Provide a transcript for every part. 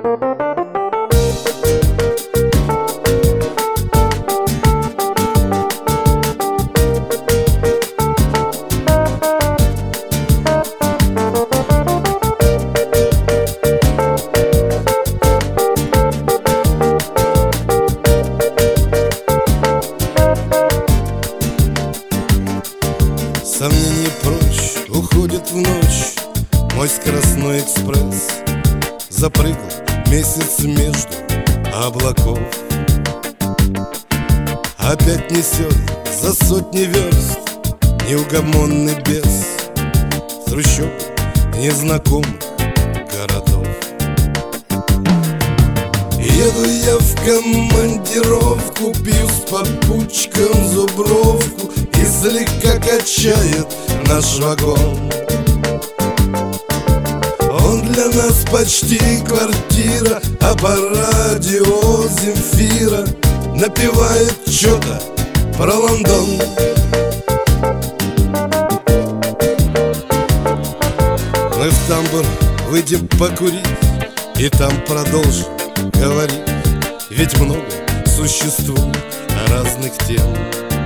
Сомнений прочь, уходит в ночь мой скоростной экспресс. Запрыгал месяц между облаков. Опять несет за сотни верст неугомонный бес трущоб незнакомых городов. Еду я в командировку, пью с попутчиком зубровку, и слегка качает наш вагон. Он для нас почти квартира, а по радио Земфира напевает что-то про Лондон. Мы в тамбур выйдем покурить и там продолжим говорить, ведь много существует разных тем.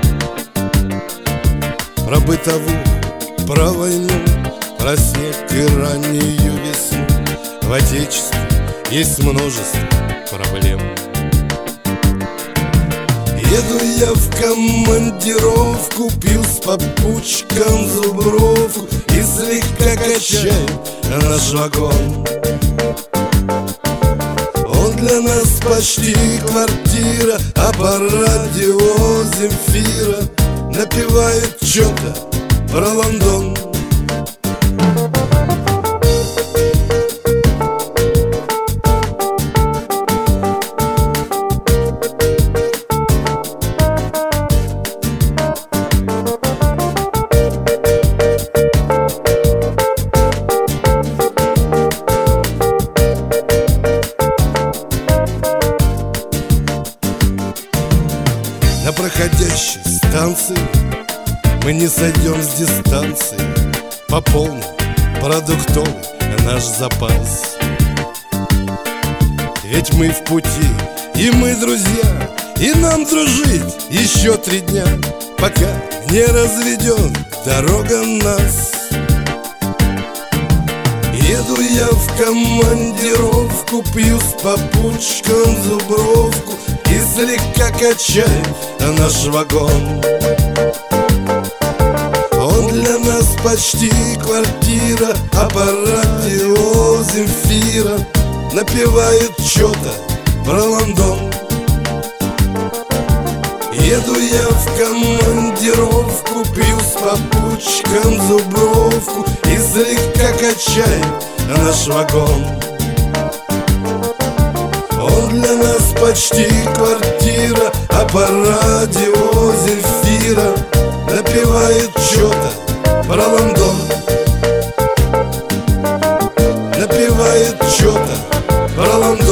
Про бытовую, про войну, про снег и раннюю весну. В Отечестве есть множество проблем. Еду я в командировку, пью с попутчиком зубровку, и слегка качает наш вагон. Он для нас почти квартира, а по радио Земфира напевает что-то про Лондон. На проходящей станции мы не сойдем с дистанции, пополним продуктовый наш запас. Ведь мы в пути, и мы друзья, и нам дружить еще 3 дня, пока не разведет дорога нас. Еду я в командировку, пью с попутчиком зубровку, и слегка качает наш вагон. Он для нас почти квартира, а по радио Земфира напевает что-то про Лондон. Еду я в командировку, пью с попутчиком зубровку, и слегка качает наш вагон. Он для нас почти квартира, а по радио Земфира напевает что-то про Лондон. Напевает что-то про Лондон.